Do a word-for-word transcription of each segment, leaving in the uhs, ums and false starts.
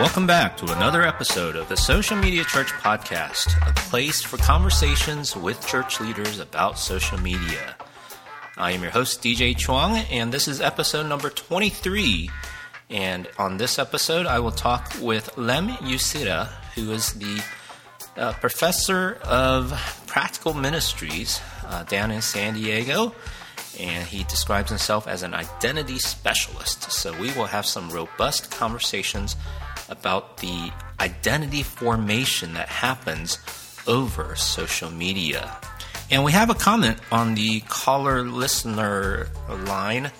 Welcome back to another episode of the Social Media Church Podcast, a place for conversations with church leaders about social media. I am your host, D J Chuang, and this is episode number twenty-three. And on this episode, I will talk with Lem Uceda, who is the uh, professor of practical ministries uh, down in San Diego. And he describes himself as an identity specialist. So we will have some robust conversations about the identity formation that happens over social media. And we have a comment on the caller listener line,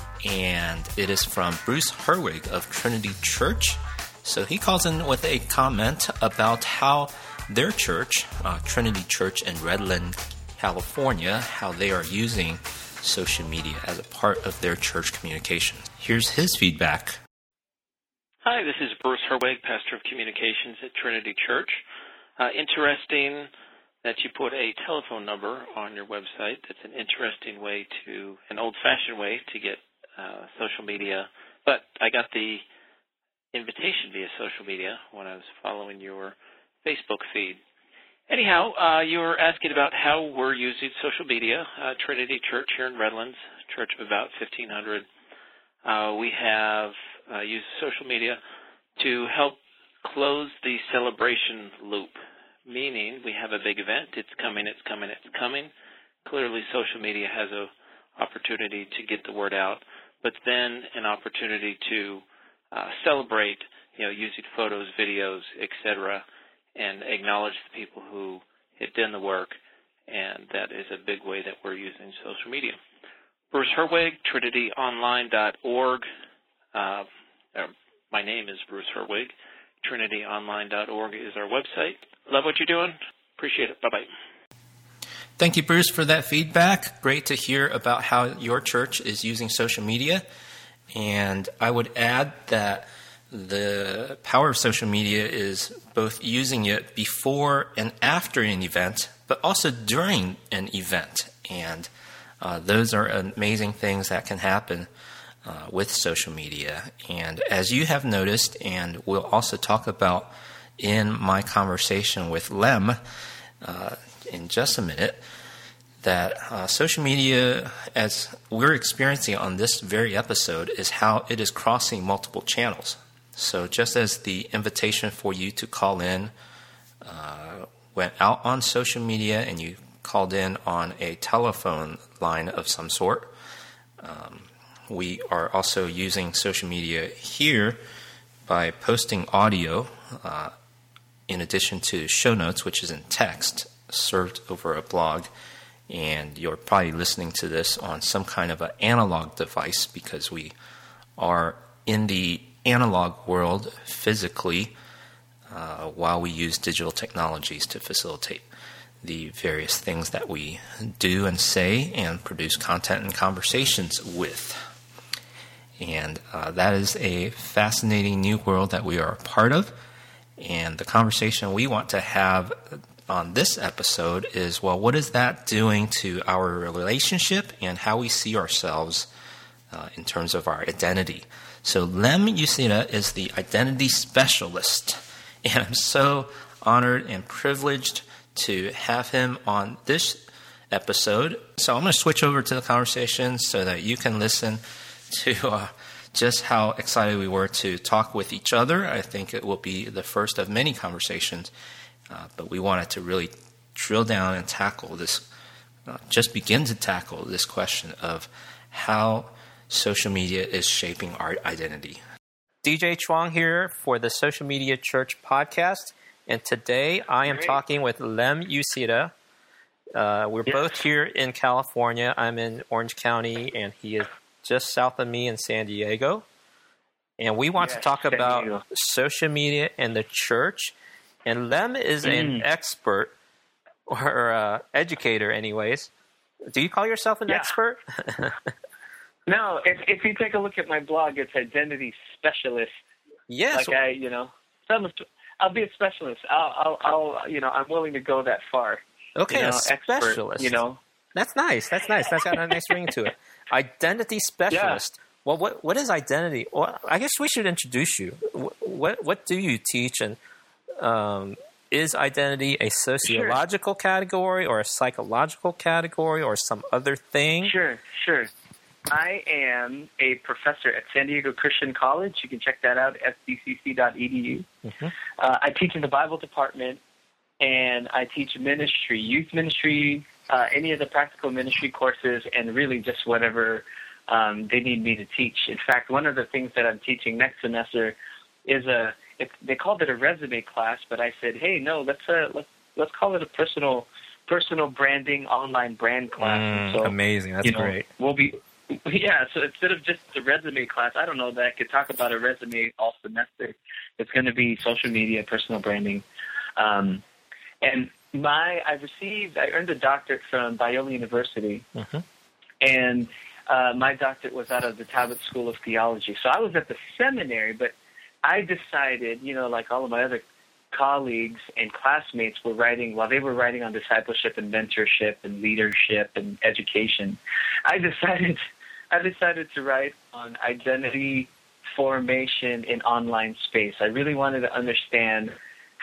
and it is from Bruce Herwig of Trinity Church. So he calls in with a comment about how their church, uh, Trinity Church in Redland, California, how they are using social media as a part of their church communications. Here's his feedback. Hi, this is Bruce Herwig, Pastor of Communications at Trinity Church. Uh, interesting that you put a telephone number on your website. That's an interesting way to, an old-fashioned way to get uh, social media. But I got the invitation via social media when I was following your Facebook feed. Anyhow, uh, you were asking about how we're using social media. Uh, Trinity Church here in Redlands, church of about fifteen hundred. Uh, we have uh, used social media to help close the celebration loop, meaning we have a big event. It's coming, it's coming, it's coming. Clearly, social media has an opportunity to get the word out, but then an opportunity to uh, celebrate, you know, using photos, videos, et cetera, and acknowledge the people who had done the work, and that is a big way that we're using social media. Bruce Herwig, trinity online dot org. Uh, my name is Bruce Herwig. trinity online dot org is our website. Love what you're doing. Appreciate it. Bye-bye. Thank you, Bruce, for that feedback. Great to hear about how your church is using social media. And I would add that the power of social media is both using it before and after an event, but also during an event. And uh, those are amazing things that can happen uh, with social media. And as you have noticed, and we'll also talk about in my conversation with Lem uh, in just a minute, that uh, social media, as we're experiencing on this very episode, is how it is crossing multiple channels. So just as the invitation for you to call in uh, went out on social media and you called in on a telephone line of some sort, um, we are also using social media here by posting audio uh, in addition to show notes, which is in text, served over a blog. And you're probably listening to this on some kind of an analog device because we are in the analog world physically uh, while we use digital technologies to facilitate the various things that we do and say and produce content and conversations with. And uh, that is a fascinating new world that we are a part of. And the conversation we want to have on this episode is, well, what is that doing to our relationship and how we see ourselves uh, in terms of our identity? So Lem Uceda is the identity specialist, and I'm so honored and privileged to have him on this episode. So I'm going to switch over to the conversation so that you can listen to uh, just how excited we were to talk with each other. I think it will be the first of many conversations, uh, but we wanted to really drill down and tackle this, uh, just begin to tackle this question of how social media is shaping our identity. D J Chuang here for the Social Media Church Podcast, and today I am Great. talking with Lem Uceda. Uh, we're yes. both here in California. I'm in Orange County, and he is just south of me in San Diego. And we want yes, to talk about you. social media and the church. And Lem is mm. an expert, or uh, educator anyways. Do you call yourself an yeah. expert? No, if if you take a look at my blog, it's identity specialist. Yes. Like I, you know, I'll be a specialist. I'll, I'll, I'll you know, I'm willing to go that far. Okay, you know, a specialist. Expert, you know. That's nice. That's nice. That's got a nice ring to it. Identity specialist. Well, what what is identity? Well, I guess we should introduce you. What what do you teach, and um, is identity a sociological sure. category or a psychological category or some other thing? Sure, sure. I am a professor at San Diego Christian College. You can check that out at s d c c dot e d u. Mm-hmm. Uh, I teach in the Bible department, and I teach ministry, youth ministry, uh, any of the practical ministry courses, and really just whatever um, they need me to teach. In fact, one of the things that I'm teaching next semester is a it, they called it a resume class, but I said, hey, no, let's uh, let's let's call it a personal personal branding online brand class. Mm, so, amazing, that's you know, great. We'll be yeah. So instead of just the resume class, I don't know that I could talk about a resume all semester. It's going to be social media, personal branding, um, and my I received I earned a doctorate from Biola University, mm-hmm. and uh, my doctorate was out of the Talbot School of Theology. So I was at the seminary, but I decided, you know, like all of my other colleagues and classmates were writing, while they were writing on discipleship and mentorship and leadership and education, I decided I decided to write on identity formation in online space. I really wanted to understand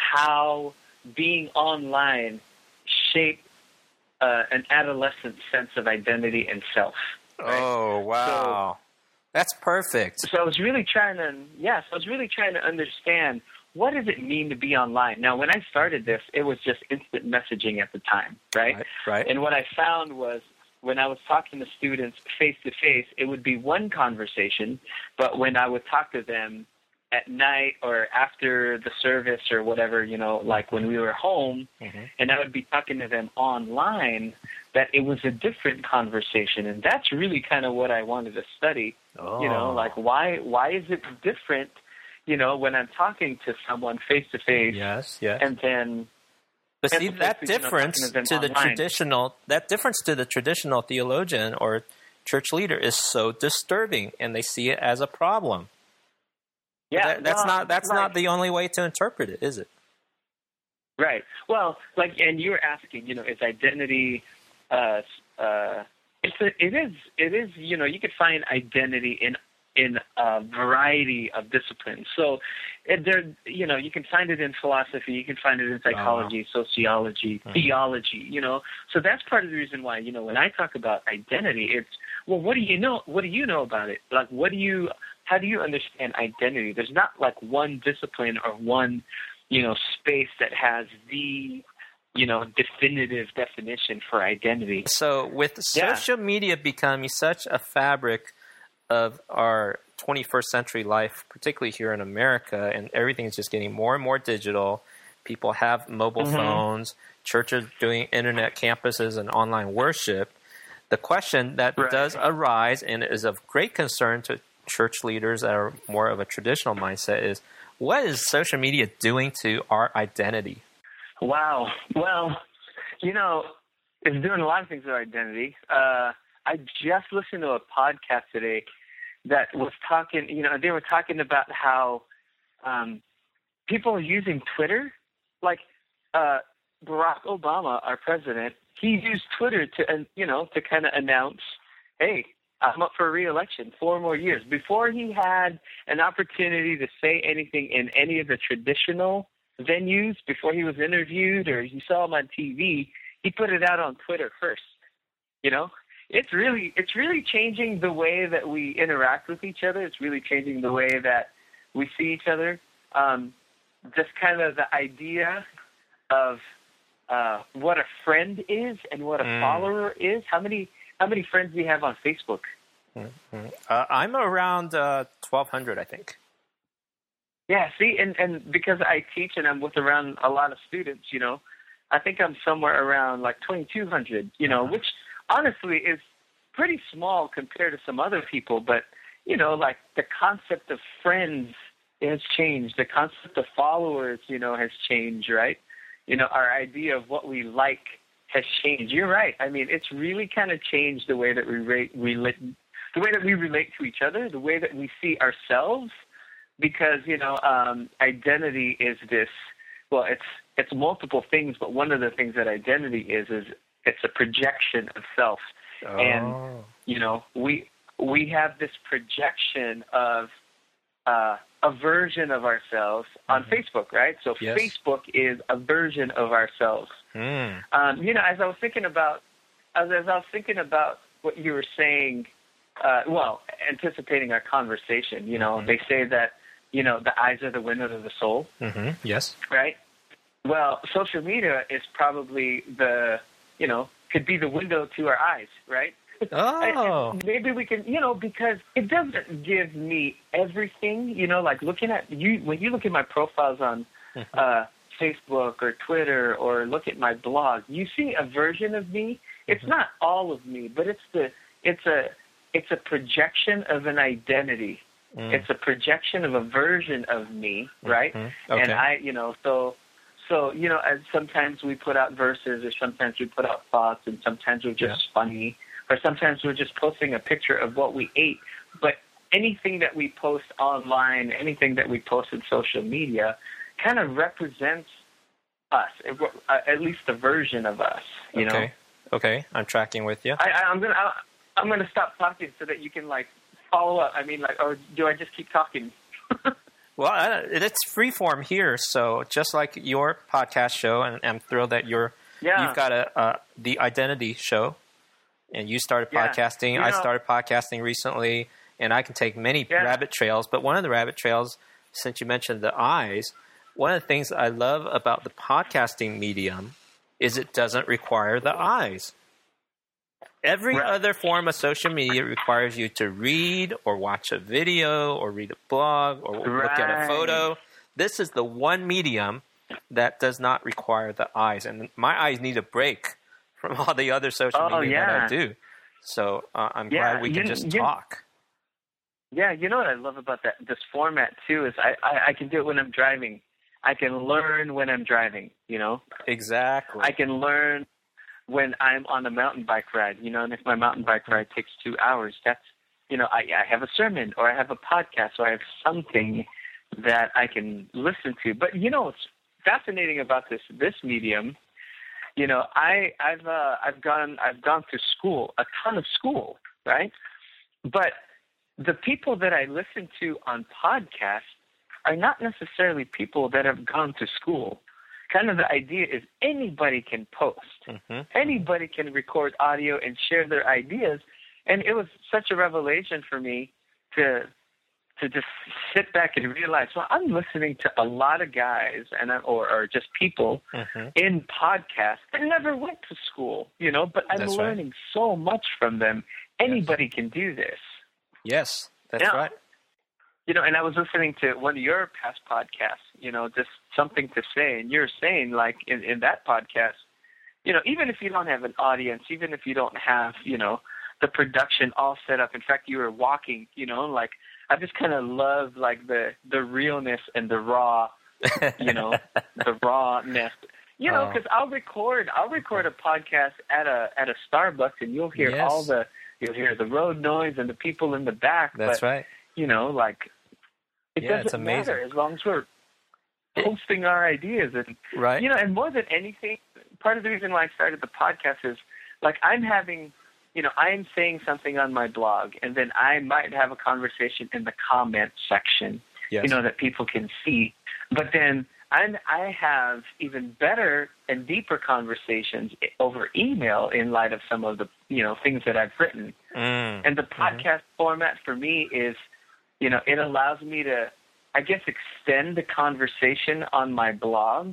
how being online shaped uh, an adolescent sense of identity and self. Right? Oh, wow. So, that's perfect. So I was really trying to, yes, I was really trying to understand, what does it mean to be online? Now, when I started this, it was just instant messaging at the time, right? Right, right. And what I found was when I was talking to students face-to-face, it would be one conversation, but when I would talk to them at night or after the service or whatever, you know, like when we were home, mm-hmm. and I would be talking to them online, that it was a different conversation. And that's really kind of what I wanted to study, oh. you know, like why why is it different, you know, when I'm talking to someone face-to-face, yes, yes. and then... But see, that difference you know, to, to the traditional, that difference to the traditional theologian or church leader is so disturbing, and they see it as a problem. Yeah, that, that's well, not that's right. not the only way to interpret it, is it? Right. Well, like, and you were asking, you know, is identity? Uh, uh, it's a, it is it is you know you could find identity in in a variety of disciplines. So it, there, you know, you can find it in philosophy, you can find it in psychology, oh. sociology, mm-hmm. theology, you know. So that's part of the reason why, you know, when I talk about identity, it's, well, what do you know? What do you know about it? Like, what do you, how do you understand identity? There's not like one discipline or one, you know, space that has the, you know, definitive definition for identity. So with social yeah. media becoming such a fabric of our twenty-first century life, particularly here in America, and everything is just getting more and more digital. People have mobile mm-hmm. phones, churches doing internet campuses and online worship. The question that right. does arise and is of great concern to church leaders that are more of a traditional mindset is, what is social media doing to our identity? Wow. Well, you know, it's doing a lot of things with our identity. Uh, I just listened to a podcast today that was talking, you know, they were talking about how um, people are using Twitter. Like uh, Barack Obama, our president, he used Twitter to, uh, you know, to kind of announce, hey, I'm up for re-election, four more years. Before he had an opportunity to say anything in any of the traditional venues, before he was interviewed or you saw him on T V, he put it out on Twitter first, you know? It's really it's really changing the way that we interact with each other. It's really changing the way that we see each other. Um, just kind of the idea of uh, what a friend is and what a mm. follower is. How many how many friends do you have on Facebook? Mm-hmm. Uh, I'm around uh, twelve hundred, I think. Yeah, see, and, and because I teach and I'm with around a lot of students, you know, I think I'm somewhere around like twenty-two hundred, you know, uh-huh. which honestly is pretty small compared to some other people. But, you know, like the concept of friends has changed. The concept of followers, you know, has changed, right? You know, our idea of what we like has changed. You're right. I mean, it's really kind of changed the way that we rate, relate, the way that we relate to each other, the way that we see ourselves, because, you know, um, identity is this, well, it's, it's multiple things, but one of the things that identity is, is it's a projection of self. Oh. And, you know, we we have this projection of uh, a version of ourselves on mm-hmm. Facebook, right? So yes. Facebook is a version of ourselves. Mm. Um, you know, as I was thinking about, as, as I was thinking about what you were saying, uh, well, anticipating our conversation, you know, mm-hmm. they say that, you know, the eyes are the windows of the soul. Mm-hmm. Yes. Right? Well, social media is probably the, you know, could be the window to our eyes, right? Oh. And maybe we can, you know, because it doesn't give me everything, you know, like looking at you, when you look at my profiles on mm-hmm. uh, Facebook or Twitter or look at my blog, you see a version of me. It's mm-hmm. not all of me, but it's the, it's a, it's a projection of an identity. Mm. It's a projection of a version of me, right? Mm-hmm. Okay. And I, you know, so, so, you know, as sometimes we put out verses or sometimes we put out thoughts and sometimes we're just yeah. funny or sometimes we're just posting a picture of what we ate. But anything that we post online, anything that we post in social media kind of represents us, at least a version of us, you okay. know? Okay, I'm tracking with you. I, I, I'm going to I'm gonna stop talking so that you can, like, follow up. I mean, like, or do I just keep talking? Well, I, it's freeform here, so just like your podcast show, and I'm thrilled that you're yeah. you've got a uh, the Identity Show, and you started yeah. podcasting. You know, I started podcasting recently, and I can take many yeah. rabbit trails. But one of the rabbit trails, since you mentioned the eyes, one of the things I love about the podcasting medium is it doesn't require the eyes. Every right. other form of social media requires you to read or watch a video or read a blog or right. look at a photo. This is the one medium that does not require the eyes. And my eyes need a break from all the other social oh, media yeah. that I do. So uh, I'm yeah, glad we can you, just you, talk. Yeah, you know what I love about that this format, too, is I, I, I can do it when I'm driving. I can learn when I'm driving, you know? Exactly. I can learn when I'm on a mountain bike ride, you know, and if my mountain bike ride takes two hours, that's, you know, I, I have a sermon or I have a podcast or I have something that I can listen to. But, you know, what's fascinating about this this medium, you know, I, I've uh, I've gone I've gone to school, a ton of school, right? But the people that I listen to on podcasts are not necessarily people that have gone to school. Kind of the idea is anybody can post. Mm-hmm. Anybody can record audio and share their ideas. And it was such a revelation for me to to just sit back and realize, well, I'm listening to a lot of guys and or, or just people mm-hmm. in podcasts that never went to school, you know, but I'm that's learning right. so much from them. Anybody yes. can do this. Yes, that's now, right. You know, and I was listening to one of your past podcasts, you know, just something to say. And you're saying, like, in, in that podcast, you know, even if you don't have an audience, even if you don't have, you know, the production all set up. In fact, you were walking, you know, like, I just kind of love, like, the, the realness and the raw, you know, the rawness. You know, because oh. I'll record, I'll record a podcast at a at a Starbucks, and you'll hear yes. all the, you'll hear the road noise and the people in the back. That's but, right. You know, like, it yeah, doesn't matter as long as we're posting our ideas. And, right. you know, and more than anything, part of the reason why I started the podcast is, like, I'm having, you know, I'm saying something on my blog, and then I might have a conversation in the comment section, yes. you know, that people can see. But then I'm, I have even better and deeper conversations over email in light of some of the, you know, things that I've written. Mm. And the podcast mm-hmm. format for me is, you know, it allows me to, I guess, extend the conversation on my blog,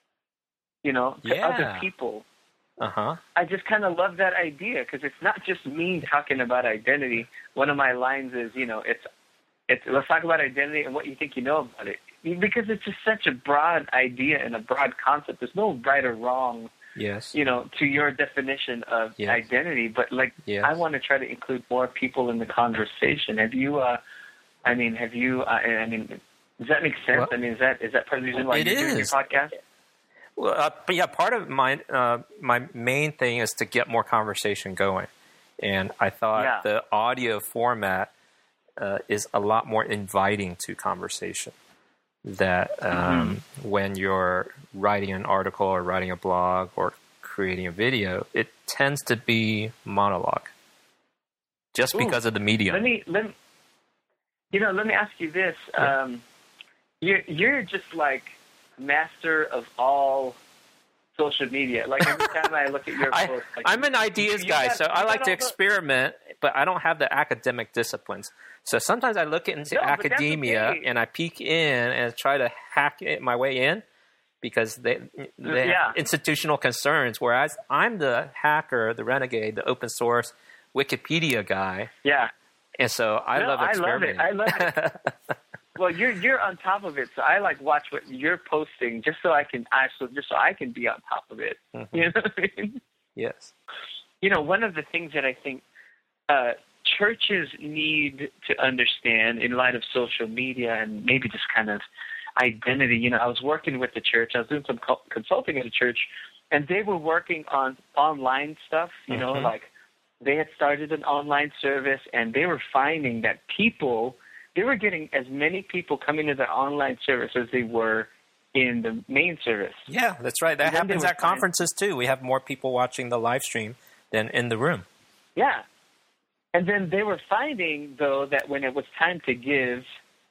you know, to yeah. other people. Uh-huh. I just kind of love that idea because it's not just me talking about identity. One of my lines is, you know, it's, it's let's talk about identity and what you think you know about it. Because it's just such a broad idea and a broad concept. There's no right or wrong, yes. you know, to your definition of yes. identity. But, like, yes. I want to try to include more people in the conversation. Have you, uh, I mean, have you, uh, I mean, does that make sense? Well, I mean, is that is that part of the reason why you're is. doing your podcast? Well, uh, but yeah, part of my, uh, my main thing is to get more conversation going. And I thought yeah. the audio format uh, is a lot more inviting to conversation. That um, mm-hmm. when you're writing an article or writing a blog or creating a video, it tends to be monologue. just because Ooh, of the medium. Let me, let me, you know, let me ask you this. Yeah. Um, you're, you're just like master of all social media. Like every time I look at your I, post, like, I'm an ideas guy, got, so I like to experiment, the... but I don't have the academic disciplines. So sometimes I look into no, academia okay. and I peek in and try to hack it my way in because they they yeah. have institutional concerns. Whereas I'm the hacker, the renegade, the open source Wikipedia guy. Yeah. And so I no, love experimenting. I love it. I love it. Well, you're you're on top of it, so I like watch what you're posting just so I can actually just so I can be on top of it. Mm-hmm. You know what I mean? Yes. You know, one of the things that I think uh, churches need to understand in light of social media and maybe just kind of identity. You know, I was working with the church. I was doing some co- consulting at a church, and they were working on online stuff. You mm-hmm. know, like they had started an online service, and they were finding that people. They were getting as many people coming to the online service as they were in the main service. Yeah, that's right. That happens at conferences too. We have more people watching the live stream than in the room. Yeah. And then they were finding, though, that when it was time to give,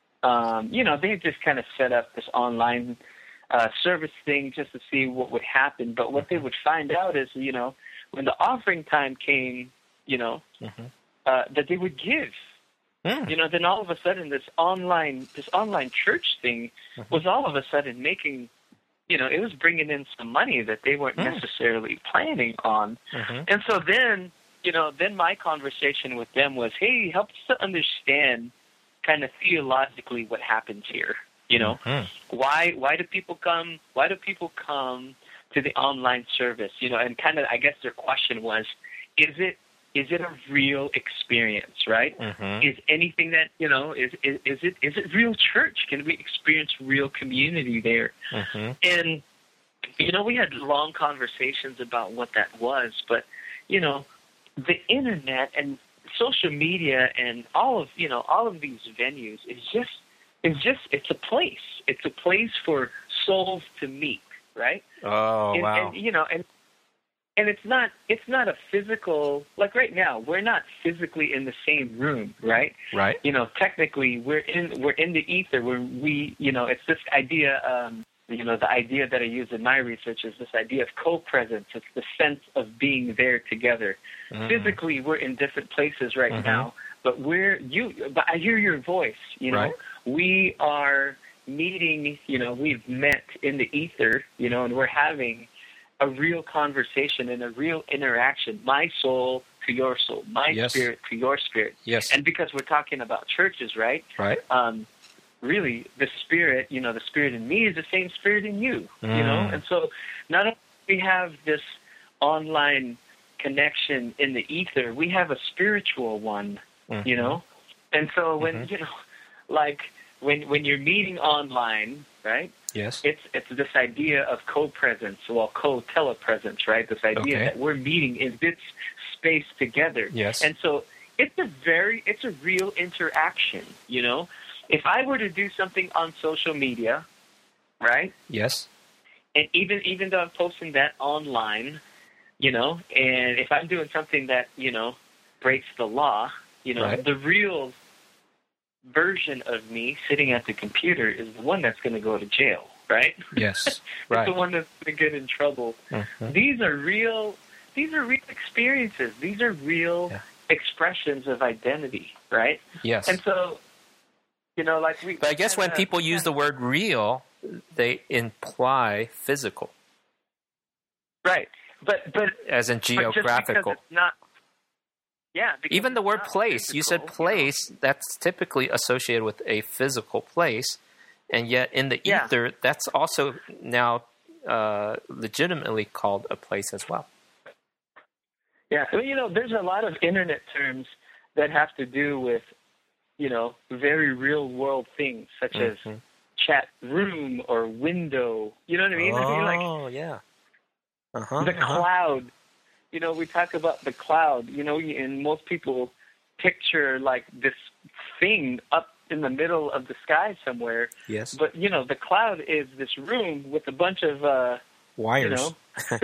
um, you know, they just kind of set up this online uh, service thing just to see what would happen. But what they would find out is, you know, when the offering time came, you know, mm-hmm. uh, that they would give. Mm. You know, then all of a sudden this online this online church thing mm-hmm. was all of a sudden making, you know, it was bringing in some money that they weren't mm. necessarily planning on. Mm-hmm. And so then, you know, then my conversation with them was, hey, help us to understand kind of theologically what happens here. You know, mm-hmm. why why do people come? Why do people come to the online service? You know, and kind of I guess their question was, is it Is it a real experience, right? Mm-hmm. Is anything that, you know, is, is is it is it real church? Can we experience real community there? Mm-hmm. And, you know, we had long conversations about what that was, but, you know, the internet and social media and all of, you know, all of these venues is just, is just, it's a place. It's a place for souls to meet, right? Oh, and, wow. And, you know, and, And it's not it's not a physical, like right now, we're not physically in the same room, right? Right. You know, technically we're in we're in the ether where we, you know, it's this idea, um, you know, the idea that I use in my research is this idea of co-presence. It's the sense of being there together. Mm-hmm. Physically, we're in different places right mm-hmm. now, but we're you. But I hear your voice. You know, right. We are meeting. You know, we've met in the ether. You know, and we're having a real conversation and a real interaction, my soul to your soul, my yes. spirit to your spirit. Yes. And because we're talking about churches, right? Right. Um, really, the spirit, you know, the spirit in me is the same spirit in you, mm. you know? And so not only do we have this online connection in the ether, we have a spiritual one, mm-hmm. you know? And so when, mm-hmm. you know, like when when you're meeting online, right? Yes. It's it's this idea of co-presence, well, co-telepresence, right? This idea okay. that we're meeting in this space together. Yes. And so it's a very, it's a real interaction, you know? If I were to do something on social media, right? Yes. And even even though I'm posting that online, you know, and if I'm doing something that, you know, breaks the law, you know, right. the real version of me sitting at the computer is the one that's going to go to jail, right? Yes, it's right. the one that's going to get in trouble. Mm-hmm. These are real. These are real experiences. These are real yeah. expressions of identity, right? Yes. And so, you know, like we. But I guess kinda, when people use the word real, they imply physical. Right, but but as in geographical. It's not. Yeah. Even the word place, physical, you said place, you know? That's typically associated with a physical place. And yet in the yeah. ether, that's also now uh, legitimately called a place as well. Yeah. Well, you know, there's a lot of internet terms that have to do with, you know, very real world things such mm-hmm. as chat room or window. You know what I mean? Oh, I mean, like, yeah. Uh-huh, the uh-huh. cloud. You know, we talk about the cloud, you know, and most people picture like this thing up in the middle of the sky somewhere. Yes. But, you know, the cloud is this room with a bunch of, uh, wires. You know,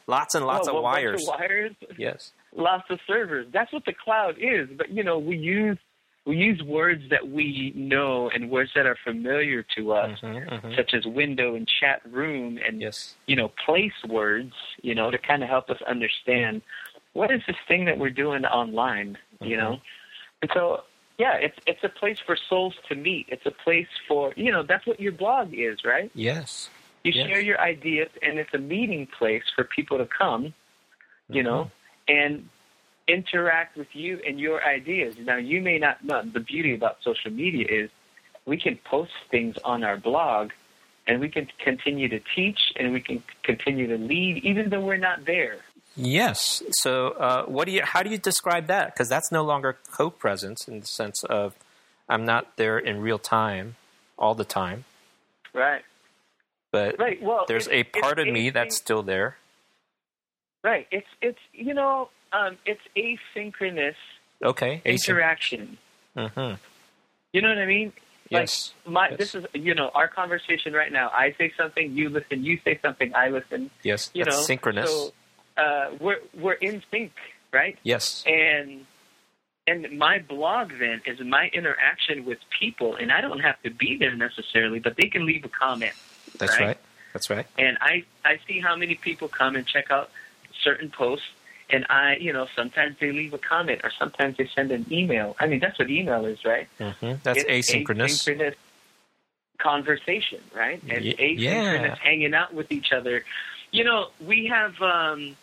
Lots and lots oh, of well, wires. Bunch of wires. Yes. Lots of servers. That's what the cloud is. But, you know, we use we use words that we know and words that are familiar to us, mm-hmm, mm-hmm. such as window and chat room and, yes. you know, place words, you know, to kind of help us understand what is this thing that we're doing online, mm-hmm. you know. And so, yeah, it's it's a place for souls to meet. It's a place for, you know, that's what your blog is, right? Yes. You yes. share your ideas, and it's a meeting place for people to come, you mm-hmm. know, and interact with you and your ideas. Now, you may not know, the beauty about social media is we can post things on our blog, and we can continue to teach, and we can continue to lead, even though we're not there. Yes. So, uh, what do you? How do you describe that? Because that's no longer co-presence in the sense of I'm not there in real time all the time. Right. But right. Well, there's a part of me that's still there. Right. It's it's you know um, it's asynchronous. Okay. Interaction. Mm-hmm. You know what I mean? Like yes. My yes. this is you know our conversation right now. I say something, you listen. You say something, I listen. Yes. You that's know, synchronous. So uh, we're we're in sync, right? Yes. And and my blog then is my interaction with people, and I don't have to be there necessarily, but they can leave a comment. That's right? right. That's right. And I, I see how many people come and check out certain posts, and I, you know, sometimes they leave a comment, or sometimes they send an email. I mean, that's what email is, right? Mm-hmm. That's it's asynchronous. asynchronous conversation, right? And y- asynchronous yeah. hanging out with each other. You know, we have, um,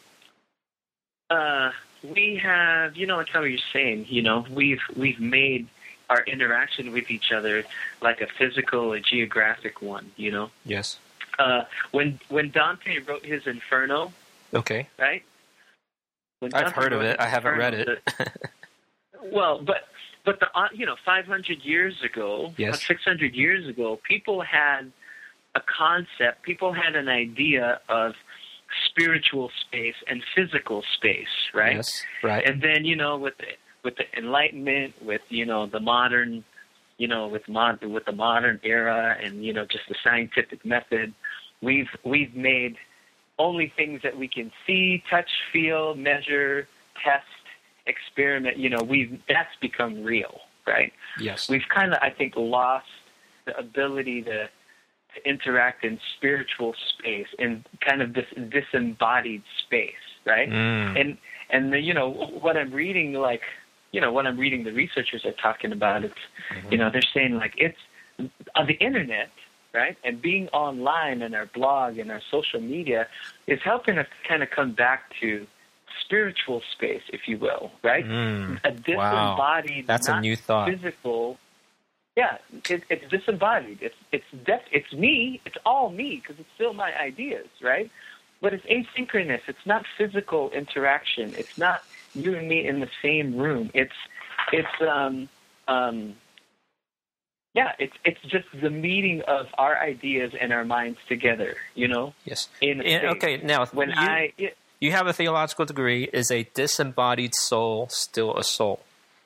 uh, we have, you know, it's how you're saying, you know, we've we've made our interaction with each other like a physical, a geographic one, you know? Yes. Uh, when when Dante wrote his Inferno, okay, right? When I've Dante heard of it. I haven't Inferno, read it. the, well, but but the uh, you know five hundred years ago, yes. six hundred years ago, people had a concept. People had an idea of spiritual space and physical space, right? Yes, right. And then you know with the, with the Enlightenment, with you know the modern. You know, with mod with the modern era, and you know, just the scientific method, we've we've made only things that we can see, touch, feel, measure, test, experiment. You know, we've that's become real, right? Yes. We've kind of, I think, lost the ability to, to interact in spiritual space, in kind of this disembodied space, right? Mm. And and the, you know what I'm reading, like. You know, what I'm reading, the researchers are talking about, it's, mm-hmm. you know, they're saying, like, it's on the internet, right, and being online and our blog and our social media is helping us kind of come back to spiritual space, if you will, right? Mm. A disembodied, wow. That's not a new thought. Physical. Yeah, it, it's disembodied. It's it's def- it's me. It's all me because it's still my ideas, right? But it's asynchronous. It's not physical interaction. It's not you and me in the same room. It's it's um um yeah, it's it's just the meeting of our ideas and our minds together, you know? Yes. In and, okay, now when you, I it, you have a theological degree, is a disembodied soul still a soul?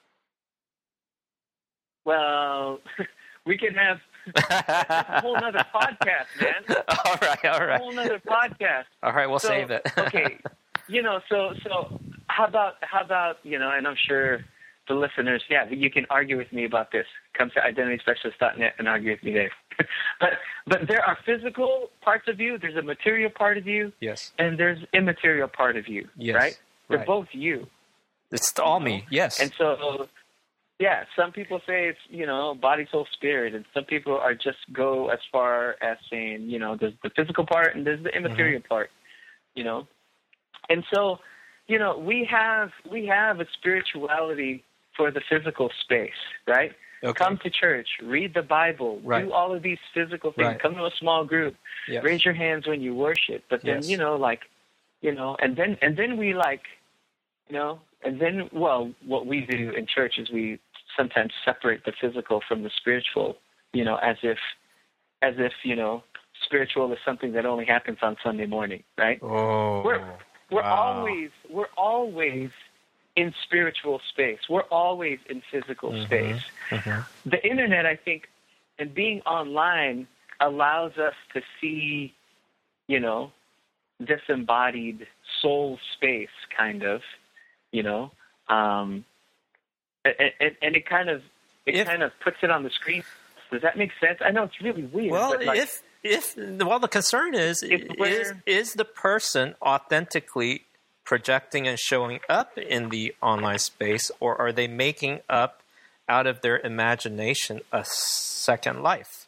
Well, we can have a whole nother podcast, man. All right, all right. A whole nother podcast. All right, we'll so, save it. okay. You know, so so how about how about you know, and I'm sure the listeners, yeah, you can argue with me about this. Come to identity specialist dot net and argue with me there. but but there are physical parts of you. There's a material part of you. Yes. And there's immaterial part of you. Yes. Right. They're right. both you. It's all me. Yes. And so. Yeah, some people say it's, you know, body, soul, spirit, and some people are just go as far as saying, you know, there's the physical part and there's the immaterial mm-hmm. part, you know. And so, you know, we have we have a spirituality for the physical space, right? Okay. Come to church, read the Bible, right. do all of these physical things, right. come to a small group, yes. raise your hands when you worship. But then, yes. you know, like, you know, and then and then we like, you know, and then, well, what we do in church is we sometimes separate the physical from the spiritual, you know, as if, as if, you know, spiritual is something that only happens on Sunday morning, right? Oh, we're we're wow. always we're always in spiritual space. We're always in physical mm-hmm. space. Mm-hmm. The internet, I think, and being online allows us to see, you know, disembodied soul space, kind of, you know, um, and, and, and it kind of it if, kind of puts it on the screen. Does that make sense? I know it's really weird. Well, but like, if if well, the concern is is is the person authentically projecting and showing up in the online space, or are they making up out of their imagination a second life?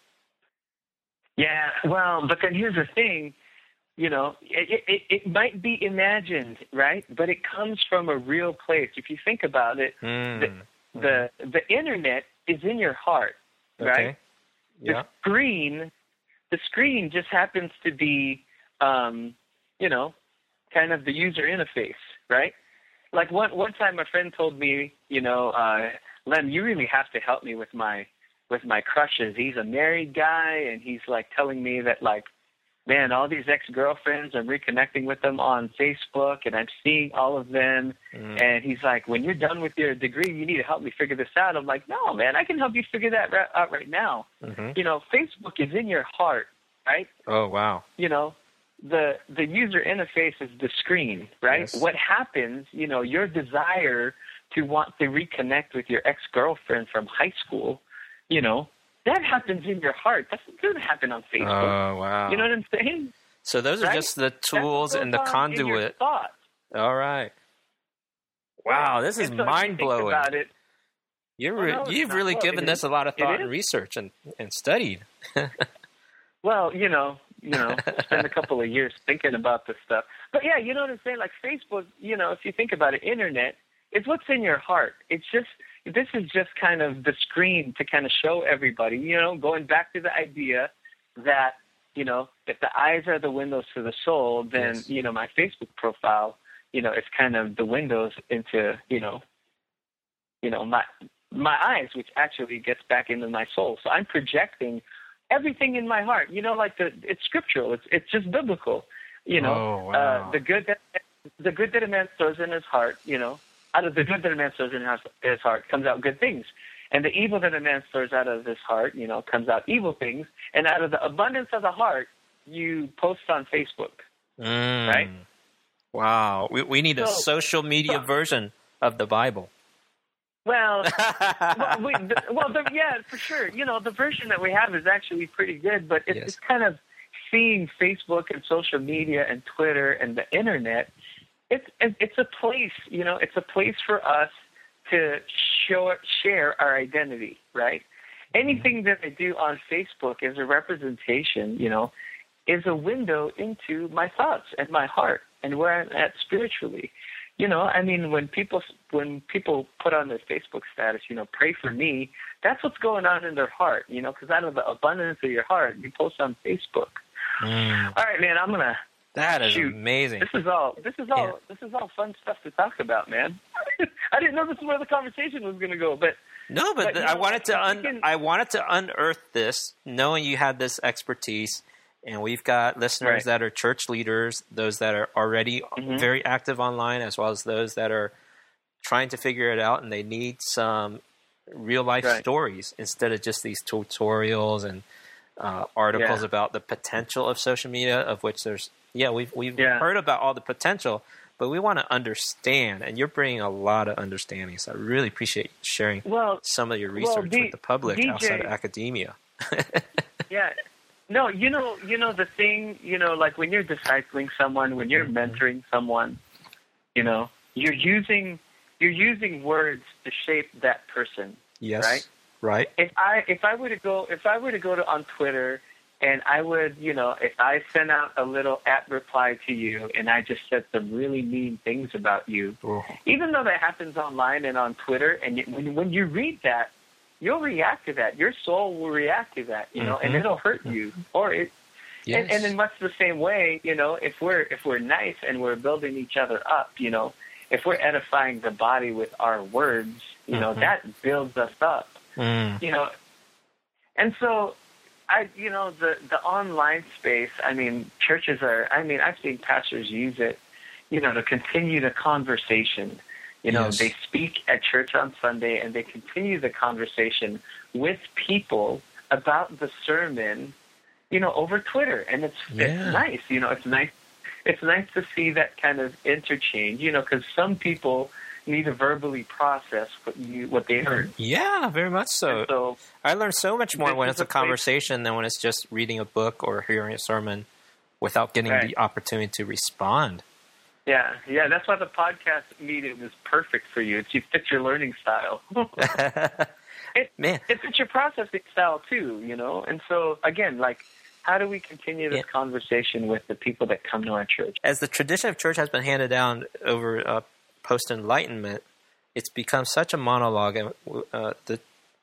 Yeah, well, but then here's the thing, you know, it, it, it might be imagined, right? But it comes from a real place. If you think about it, mm. the, the the internet is in your heart, okay. right? Yeah. The screen, the screen just happens to be, um, you know, kind of the user interface, right? Like one one time, a friend told me, you know, uh, Lem, you really have to help me with my with my crushes. He's a married guy, and he's like telling me that, like, man, all these ex-girlfriends, I'm reconnecting with them on Facebook, and I'm seeing all of them. Mm. And he's like, when you're done with your degree, you need to help me figure this out. I'm like, no, man, I can help you figure that ra- out right now. Mm-hmm. You know, Facebook is in your heart, right? Oh, wow. You know, the the user interface is the screen, right? Yes. What happens, you know, your desire to want to reconnect with your ex-girlfriend from high school, you know, that happens in your heart. That doesn't happen on Facebook. Oh, wow. You know what I'm saying? So those right? are just the tools and the conduit. All right. Wow, this is so mind-blowing. About it, You're well, re- no, you've really well, given this is. a lot of thought it and is. research and, and studied. Well, you know, you know, spend a couple of years thinking about this stuff. But yeah, you know what I'm saying? Like Facebook, you know, if you think about it, internet, it's what's in your heart. It's just, this is just kind of the screen to kind of show everybody, you know, going back to the idea that, you know, if the eyes are the windows to the soul, then, yes. you know, my Facebook profile, you know, it's kind of the windows into, you know, you know, my, my eyes, which actually gets back into my soul. So I'm projecting everything in my heart, you know, like the, it's scriptural. It's, it's just biblical, you know, oh, wow. uh, the good that, the good that a man stores in his heart, you know, out of the good that a man stores in his heart comes out good things. And the evil that a man stores out of his heart, you know, comes out evil things. And out of the abundance of the heart, you post on Facebook, mm. right? Wow. We we need so, a social media so, version of the Bible. Well, well, we, the, well the, yeah, for sure. You know, the version that we have is actually pretty good, but it's, yes. it's kind of seeing Facebook and social media and Twitter and the internet. It's it's a place, you know, it's a place for us to show, share our identity, right? Anything that I do on Facebook is a representation, you know, is a window into my thoughts and my heart and where I'm at spiritually. You know, I mean, when people when people put on their Facebook status, you know, pray for me, that's what's going on in their heart, you know, because out of the abundance of your heart, you post on Facebook. Mm. All right, man, I'm gonna. That is Shoot. amazing. This is all. This is all. Yeah. This is all fun stuff to talk about, man. I didn't know this is where the conversation was going to go, but no, but, but I know, wanted to un- can... I wanted to unearth this, knowing you had this expertise, and we've got listeners right. that are church leaders, those that are already mm-hmm. very active online, as well as those that are trying to figure it out, and they need some real life right. stories instead of just these tutorials and uh, articles yeah. about the potential of social media, of which there's. Yeah, we've we've yeah. heard about all the potential, but we want to understand, and you're bringing a lot of understanding. So I really appreciate sharing well, some of your research well, D- with the public D J, outside of academia. yeah, no, you know, you know the thing, you know, like when you're discipling someone, when you're mm-hmm. mentoring someone, you know, you're using you're using words to shape that person. Yes, right, right. If I if I were to go if I were to go to on Twitter. And I would, you know, if I sent out a little at reply to you and I just said some really mean things about you, oh. even though that happens online and on Twitter, and you, when, when you read that, you'll react to that. Your soul will react to that, you know, mm-hmm. and it'll hurt you. Or it, yes. and, and in much the same way, you know, if we're if we're nice and we're building each other up, you know, if we're edifying the body with our words, you mm-hmm. know, that builds us up, mm. you know, and so. I, you know, the, the online space, I mean, churches are, I mean, I've seen pastors use it, you know, to continue the conversation. You know, yes. they speak at church on Sunday and they continue the conversation with people about the sermon, you know, over Twitter. And it's, yeah. it's nice, you know, it's nice. it's nice to see that kind of interchange, you know, because some people need to verbally process what you what they heard. Yeah, very much so. so I learn so much more when it's a, a conversation than when it's just reading a book or hearing a sermon without getting right. the opportunity to respond. Yeah, yeah, that's why the podcast medium is perfect for you. It's you fit your learning style. it, Man. it fits your processing style too, you know. And so again, like, how do we continue this yeah. conversation with the people that come to our church? As the tradition of church has been handed down over uh, post-Enlightenment, it's become such a monologue. And uh, the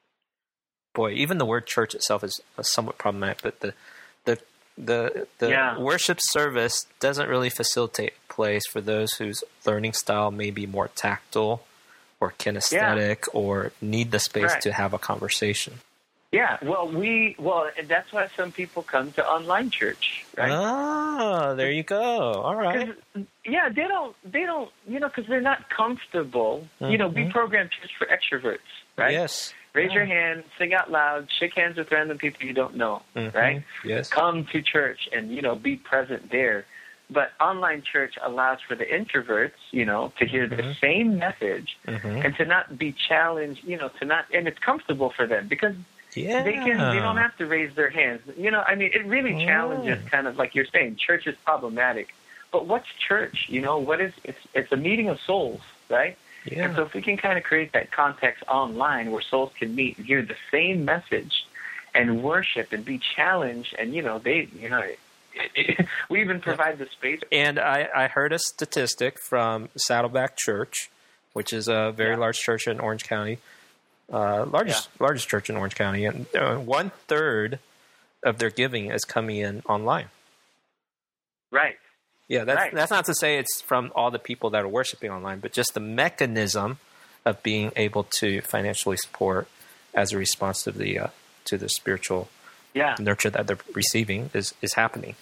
boy, even the word church itself is uh, somewhat problematic. But the the the the yeah. worship service doesn't really facilitate a place for those whose learning style may be more tactile or kinesthetic yeah. or need the space right. to have a conversation. Yeah, well, we well, and that's why some people come to online church, right? Ah, there you go. All right. Yeah, they don't, they don't, you know, because they're not comfortable. Mm-hmm. You know, we program church for extroverts, right? Yes. Raise yeah. your hand, sing out loud, shake hands with random people you don't know, mm-hmm. right? Yes. Come to church and, you know, be present there. But online church allows for the introverts, you know, to hear mm-hmm. the same message mm-hmm. and to not be challenged, you know, to not, and it's comfortable for them because yeah. they can, they don't have to raise their hands. You know, I mean, it really challenges oh. kind of like you're saying, church is problematic. But what's church? You know, what is, it's, it's a meeting of souls, right? Yeah. And so if we can kind of create that context online where souls can meet and hear the same message and worship and be challenged and, you know, they, you know, it, it, we even provide the space. And I, I heard a statistic from Saddleback Church, which is a very yeah. large church in Orange County, uh, largest yeah. largest church in Orange County, and uh, one third of their giving is coming in online. Right. Yeah, that's right. that's not to say it's from all the people that are worshiping online, but just the mechanism of being able to financially support as a response to the uh, to the spiritual yeah. nurture that they're receiving is, is happening.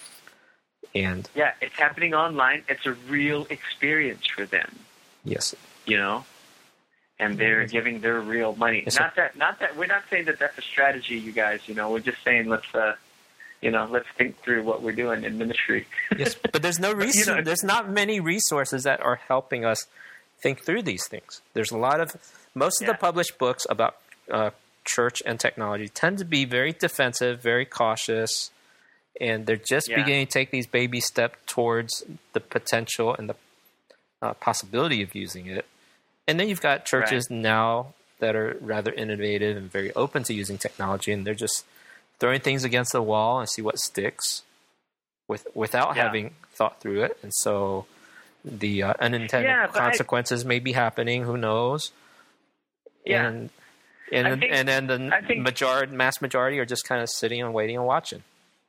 And yeah, it's happening online. It's a real experience for them. Yes, you know, and they're mm-hmm. giving their real money. It's not a, that, not that we're not saying that that's a strategy, you guys. You know, we're just saying let's. Uh, You know, let's think through what we're doing in ministry. Yes, but there's no resource. You know, there's not many resources that are helping us think through these things. There's a lot of most of yeah. the published books about uh, church and technology tend to be very defensive, very cautious, and they're just yeah. beginning to take these baby steps towards the potential and the uh, possibility of using it. And then you've got churches right. now that are rather innovative and very open to using technology, and they're just throwing things against the wall and see what sticks with, without yeah. having thought through it. And so the uh, unintended yeah, consequences I, may be happening. Who knows? Yeah. And and, think, and then the think, majority, mass majority are just kind of sitting and waiting and watching.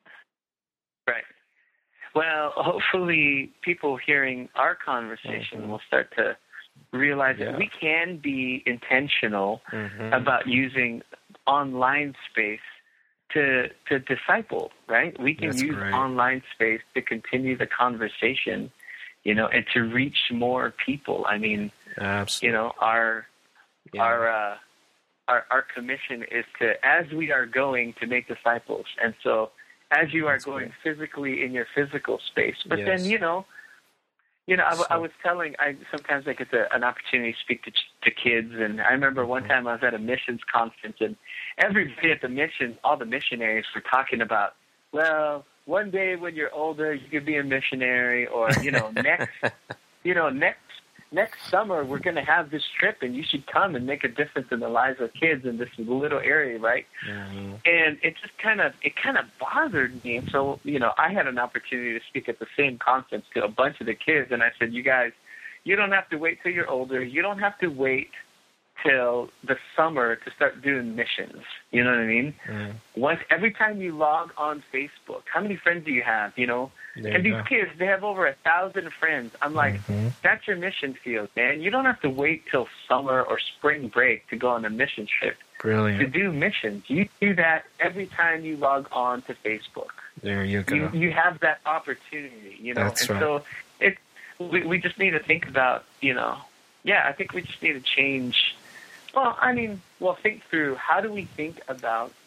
Right. Well, hopefully people hearing our conversation mm-hmm. will start to realize yeah. that we can be intentional mm-hmm. about using online space to to disciple, right? We can That's use great. online space to continue the conversation, you know, and to reach more people. I mean, Absolutely. you know, our yeah. our uh, our our commission is to, as we are going, to make disciples. And so, as you are That's going great. physically in your physical space, but yes. then you know, you know, I, so, I was telling, I sometimes I get the, an opportunity to speak to to kids, and I remember one time I was at a missions conference, and everybody at the mission, all the missionaries were talking about, well, one day when you're older, you could be a missionary, or, you know, next, you know, next, next summer we're going to have this trip and you should come and make a difference in the lives of kids in this little area, right? Mm-hmm. And it just kind of, it kind of bothered me. And so, you know, I had an opportunity to speak at the same conference to a bunch of the kids, and I said, you guys, you don't have to wait till you're older. You don't have to wait till the summer to start doing missions. You know what I mean? Mm. Once every time you log on Facebook, how many friends do you have? You know, there and you these go. kids, they have over a thousand friends. I'm like, mm-hmm. that's your mission field, man. You don't have to wait till summer or spring break to go on a mission trip. Brilliant. To do missions, you do that every time you log on to Facebook. There you go. You, you have that opportunity. You know, That's and right. so it. We, we just need to think about, you know, yeah, I think we just need to change. Well, I mean, well, think through, how do we think about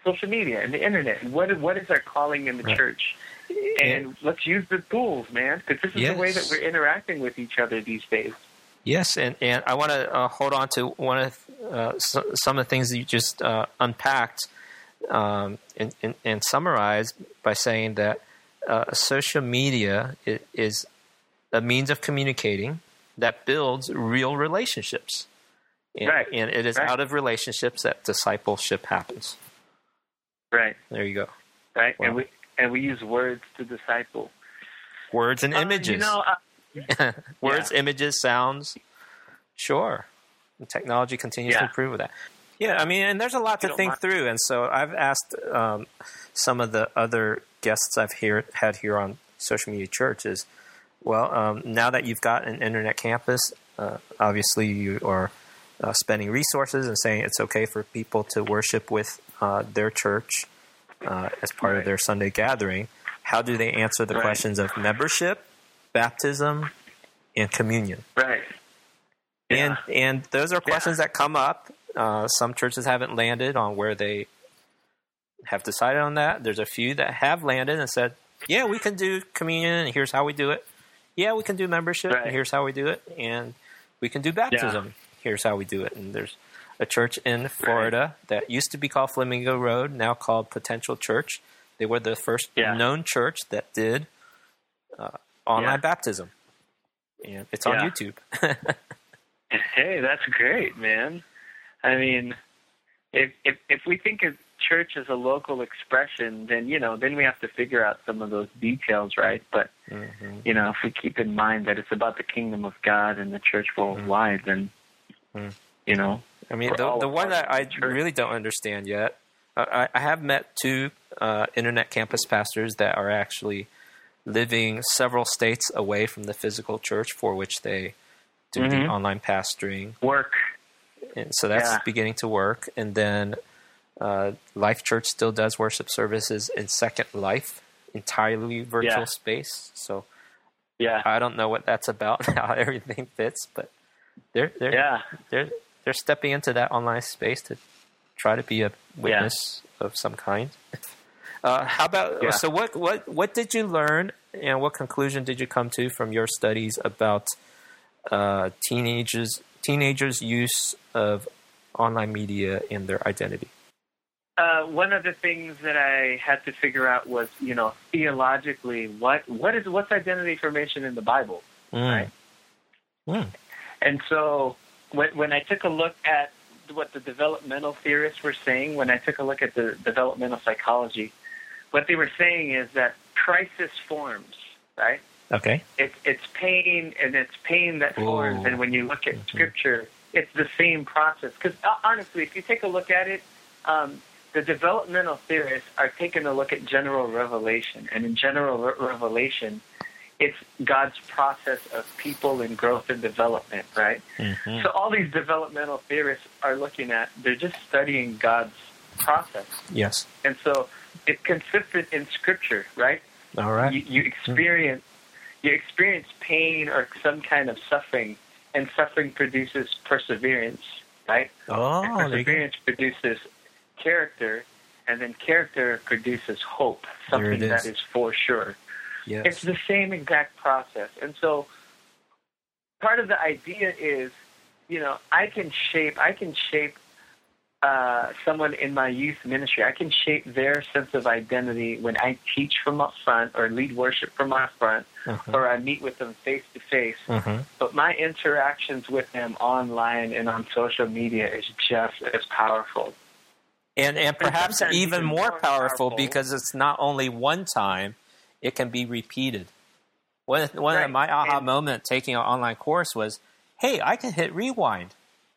social media and the internet. And what what is our calling in the right. church? And yeah. let's use the tools, man, because this is yes. the way that we're interacting with each other these days. Yes, and, and I want to uh, hold on to one of uh, so, some of the things that you just uh, unpacked um, and, and, and summarized by saying that uh, social media is, is a means of communicating that builds real relationships. And, right. and it is right. out of relationships that discipleship happens. Right. There you go. Right, Wow. and we and we use words to disciple. Words and uh, images. You know, uh, words, yeah. images, sounds. Sure. And technology continues yeah. to improve with that. Yeah, I mean, and there's a lot to think mind. through. And so I've asked um, some of the other guests I've hear, had here on Social Media Church is, well, um, now that you've got an internet campus, uh, obviously you are uh, spending resources and saying it's okay for people to worship with uh, their church uh, as part right. of their Sunday gathering. How do they answer the right. questions of membership, baptism, and communion? Right. Yeah. And and those are questions yeah. that come up. Uh, some churches haven't landed on where they have decided on that. There's a few that have landed and said, yeah, we can do communion, and here's how we do it. Yeah, we can do membership, right. and here's how we do it. And we can do baptism. Yeah. Here's how we do it. And there's a church in Florida right. that used to be called Flamingo Road, now called Potential Church. They were the first yeah. known church that did uh, online yeah. baptism. And it's yeah. on YouTube. Hey, that's great, man. I mean, if if if we think of church as a local expression, then you know, then we have to figure out some of those details, right? But mm-hmm. you know, if we keep in mind that it's about the kingdom of God and the church worldwide, then mm-hmm. you know, I mean, the the one that I really don't understand yet. I, I have met two uh, internet campus pastors that are actually living several states away from the physical church for which they do mm-hmm. the online pastoring work. And so that's yeah. beginning to work. And then uh, Life Church still does worship services in Second Life, entirely virtual yeah. space. So yeah. I don't know what that's about, how everything fits, but they're they're yeah. they're they're stepping into that online space to try to be a witness yeah. of some kind. Uh, how about yeah. so? What what what did you learn, and what conclusion did you come to from your studies about uh, teenagers teenagers' use of online media in their identity? Uh, one of the things that I had to figure out was, you know, theologically, what what is what's identity formation in the Bible, mm. right? Mm. And so when when I took a look at what the developmental theorists were saying, when I took a look at the developmental psychology, what they were saying is that crisis forms, right? Okay. It's it's pain, and it's pain that forms. Ooh. And when you look at mm-hmm. Scripture, it's the same process. Because uh, honestly, if you take a look at it, um, the developmental theorists are taking a look at general revelation. And in general re- revelation, it's God's process of people and growth and development, right? Mm-hmm. So all these developmental theorists are looking at, they're just studying God's process. Yes. And so it's consistent in Scripture, right? All right. You, you experience you experience pain or some kind of suffering, and suffering produces perseverance, right? Oh, and perseverance produces character, and then character produces hope, something is. that is for sure. Yes. It's the same exact process. And so part of the idea is, you know, I can shape, I can shape uh, someone in my youth ministry. I can shape their sense of identity when I teach from up front or lead worship from up front, uh-huh. or I meet with them face to face. But my interactions with them online and on social media is just as powerful. And, and perhaps and even, even more, more powerful, powerful because it's not only one time, it can be repeated. One, one right. of my aha and, moment taking an online course was, hey, I can hit rewind.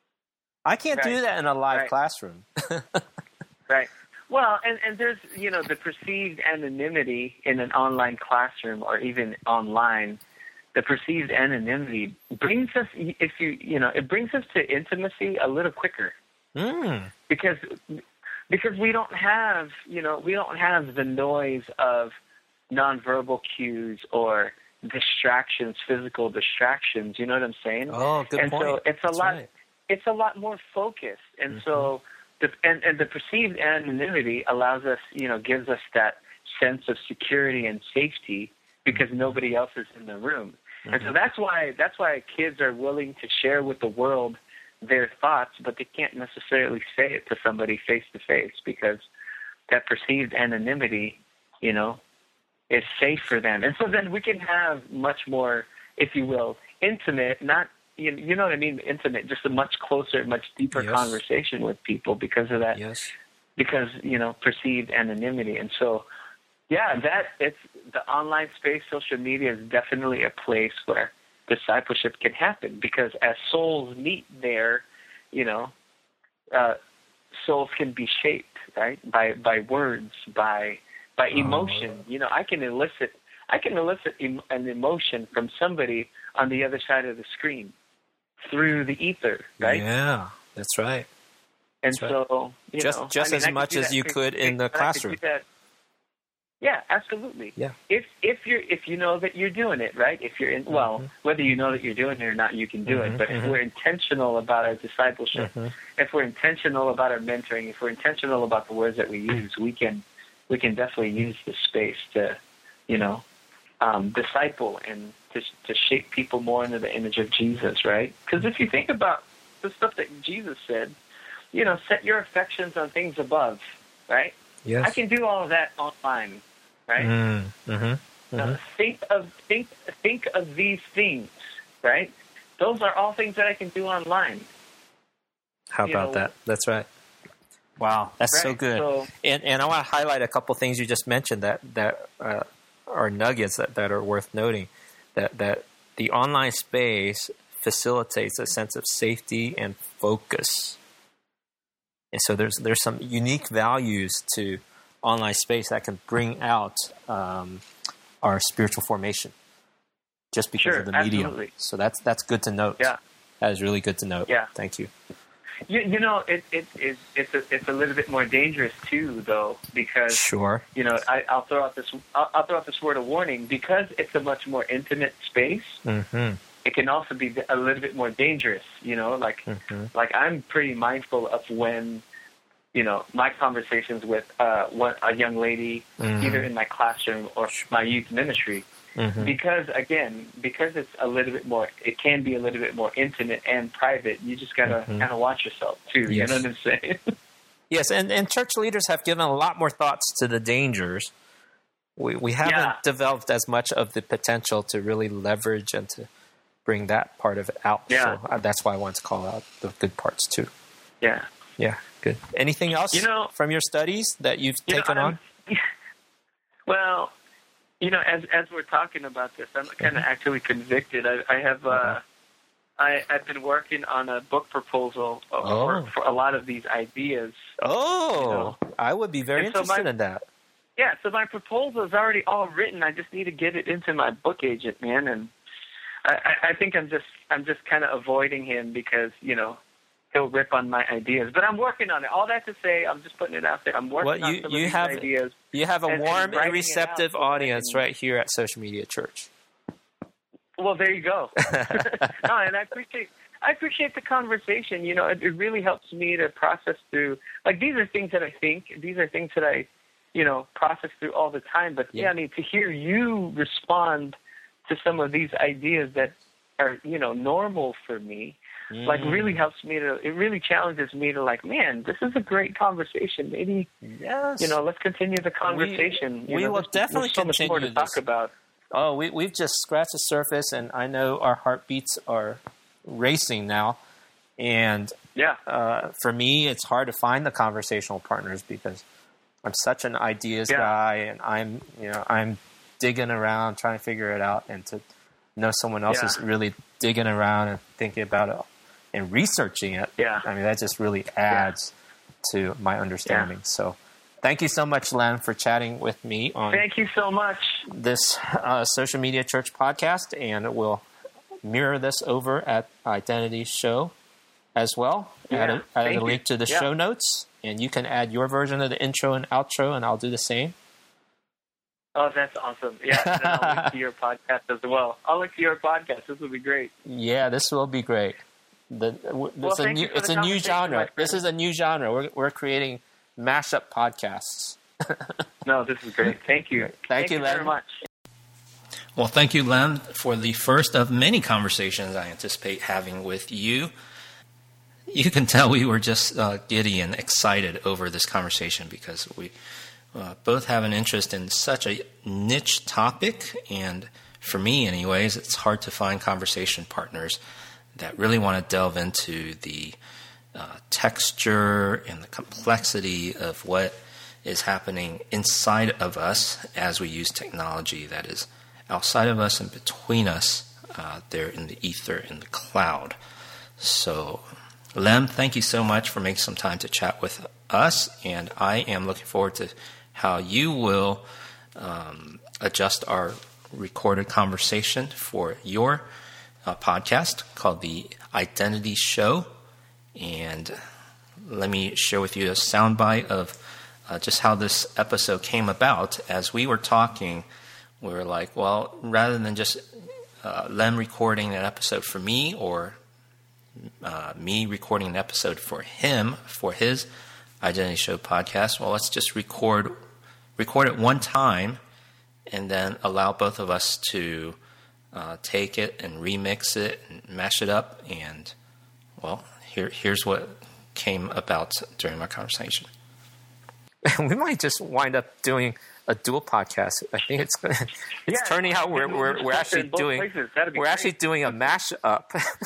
I can't right. do that in a live right. classroom. Right. Well, and, and there's, you know, the perceived anonymity in an online classroom or even online. The perceived anonymity brings us, if you, you know, it brings us to intimacy a little quicker. Mm. Because because we don't have, you know, we don't have the noise of nonverbal cues or distractions, physical distractions. You know what I'm saying? Oh, good and point. And so it's a That's lot. Right. It's a lot more focused. And mm-hmm. so the, and, and the perceived anonymity allows us, you know, gives us that sense of security and safety because nobody else is in the room. Mm-hmm. And so that's why that's why kids are willing to share with the world their thoughts, but they can't necessarily say it to somebody face to face because that perceived anonymity, you know, is safe for them. And so then we can have much more, if you will, intimate, not, you, you know what I mean, intimate, just a much closer, much deeper yes. conversation with people because of that, yes. because, you know, perceived anonymity. And so, yeah, that it's the online space, social media is definitely a place where discipleship can happen because as souls meet there, you know, uh, souls can be shaped, right, by by words, by by emotion. Oh. You know, I can elicit I can elicit em- an emotion from somebody on the other side of the screen through the ether, right? Yeah, that's right. And that's so, right. you just know, just I mean, as much as you could in the classroom. Yeah, absolutely. Yeah. If if you're if you know that you're doing it, right? If you're in well, mm-hmm. whether you know that you're doing it or not, you can do mm-hmm, it. But mm-hmm. if we're intentional about our discipleship, mm-hmm. if we're intentional about our mentoring, if we're intentional about the words that we use, we can we can definitely use the space to, you know, um, disciple and to to shape people more into the image of Jesus, right? Because if you think about the stuff that Jesus said, you know, set your affections on things above, right? Yes. I can do all of that online. Right. Mm, mm-hmm, mm-hmm. So think of think think of these things. Right. Those are all things that I can do online. How you about know, that? That's right. Wow, that's right? so good. So, and and I want to highlight a couple things you just mentioned that that uh, are nuggets that, that are worth noting. That that the online space facilitates a sense of safety and focus. And so there's there's some unique values to online space that can bring out um, our spiritual formation just because sure, of the medium. Absolutely. So that's that's good to note. Yeah, that is really good to note. Yeah, thank you. You, you know, it, it, it, it's a, it's a little bit more dangerous too, though, because sure, you know, I, I'll throw out this I'll, I'll throw out this word of warning because it's a much more intimate space. Mm-hmm. It can also be a little bit more dangerous. You know, like mm-hmm. like I'm pretty mindful of when. You know, my conversations with uh, one, a young lady, mm-hmm. either in my classroom or my youth ministry, mm-hmm. because again, because it's a little bit more, it can be a little bit more intimate and private. You just gotta mm-hmm. kind of watch yourself too. Yes. You know what I'm saying? Yes, and, and church leaders have given a lot more thoughts to the dangers. We we haven't yeah. developed as much of the potential to really leverage and to bring that part of it out. Yeah. So that's why I want to call out the good parts too. Yeah. Yeah. Good. Anything else you know, from your studies that you've you taken know, on? Well, you know, as as we're talking about this, I'm kind of mm-hmm. actually convicted. I, I have, uh, uh-huh. I, I've been working on a book proposal oh. for, for a lot of these ideas. Oh, you know? I would be very and interested so my, in that. Yeah, so my proposal is already all written. I just need to get it into my book agent, man, and I, I think I'm just I'm just kind of avoiding him because you know. He'll rip on my ideas, but I'm working on it. All that to say, I'm just putting it out there. I'm working well, you, on some you of these have, ideas. You have a and, warm and, and receptive out, audience and, right here at Social Media Church. Well, there you go. No, and I appreciate I appreciate the conversation. You know, it, it really helps me to process through. Like these are things that I think. These are things that I, you know, process through all the time. But yeah, yeah I mean, to hear you respond to some of these ideas that are, you know, normal for me. Mm. Like really helps me to, it really challenges me to like, man, this is a great conversation. Maybe, yes. you know, let's continue the conversation. We, we know, will definitely so continue much more to this. talk about. Oh, we, we've just scratched the surface, and I know our heartbeats are racing now. And yeah, uh, for me, it's hard to find the conversational partners because I'm such an ideas yeah. guy, and I'm, you know, I'm digging around trying to figure it out, and to know someone else yeah. is really digging around and thinking about it and researching it. Yeah. I mean, that just really adds yeah. to my understanding. Yeah. So thank you so much, Len, for chatting with me on Thank you so much. this uh, Social Media Church podcast, and we'll mirror this over at Identity Show as well. Yeah. Add a, add a link you. to the yeah. show notes, and you can add your version of the intro and outro, and I'll do the same. Oh, that's awesome. Yeah, and then I'll link to your podcast as well. I'll link to your podcast. This will be great. Yeah, this will be great. The, Well, it's a thank new, you for it's the a new conversation, my genre. friend. This is a new genre. We're we're creating mashup podcasts. No, this is great. Thank you. Thank Thank you, you Len. very much. Well, thank you, Len, for the first of many conversations I anticipate having with you. You can tell we were just uh, giddy and excited over this conversation because we uh, both have an interest in such a niche topic, and for me anyways, it's hard to find conversation partners that really want to delve into the uh, texture and the complexity of what is happening inside of us as we use technology that is outside of us and between us uh, there in the ether, in the cloud. So, Lem, thank you so much for making some time to chat with us, and I am looking forward to how you will um, adjust our recorded conversation for your uh, podcast called The Identity Show. And let me share with you a soundbite of uh, just how this episode came about. As we were talking, we were like, well, rather than just uh, Lem recording an episode for me or uh, me recording an episode for him for his Identity Show podcast, well, let's just record record it one time and then allow both of us to uh, take it and remix it and mash it up. And, well, here here's what came about during my conversation. We might just wind up doing a dual podcast. I think it's it's Yeah, turning out we're we're, we're actually in both doing places. That'd be we're great. actually doing a mashup.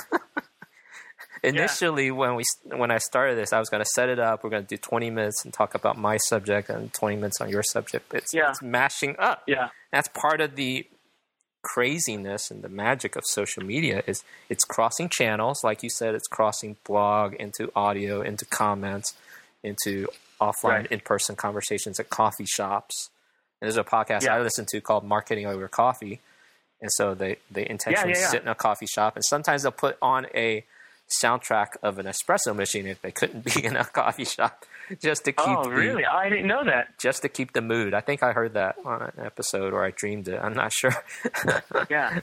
Initially, yeah. when we when I started this, I was going to set it up. We're going to do twenty minutes and talk about my subject and twenty minutes on your subject. It's, yeah. it's mashing up. Yeah, that's part of the craziness and the magic of social media. Is it's crossing channels, like you said. It's crossing blog into audio, into comments, into offline right. in-person conversations at coffee shops. And there's a podcast yeah. I listen to called Marketing Over Coffee, and so they they intentionally yeah, yeah, yeah. sit in a coffee shop, and sometimes they'll put on a soundtrack of an espresso machine if they couldn't be in a coffee shop, just to keep. Oh, the, really? I didn't know that. Just to keep the mood. I think I heard that on an episode, or I dreamed it. I'm not sure. Yeah.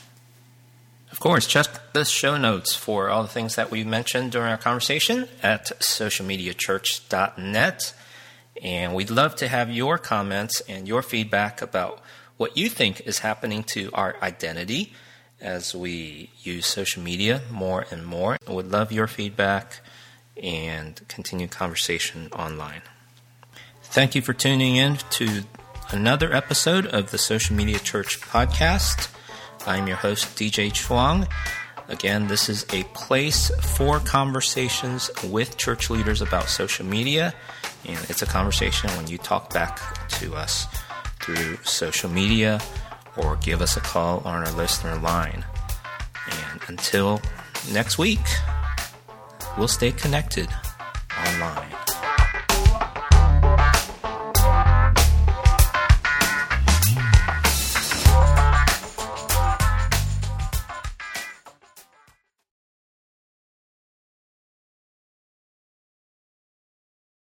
Of course, check the show notes for all the things that we mentioned during our conversation at social media church dot net. And we'd love to have your comments and your feedback about what you think is happening to our identity as we use social media more and more. I would love your feedback and continue conversation online. Thank you for tuning in to another episode of the Social Media Church podcast. I'm your host, D J Chuang. Again, this is a place for conversations with church leaders about social media, and it's a conversation when you talk back to us through social media or give us a call on our listener line. And until next week, we'll stay connected online.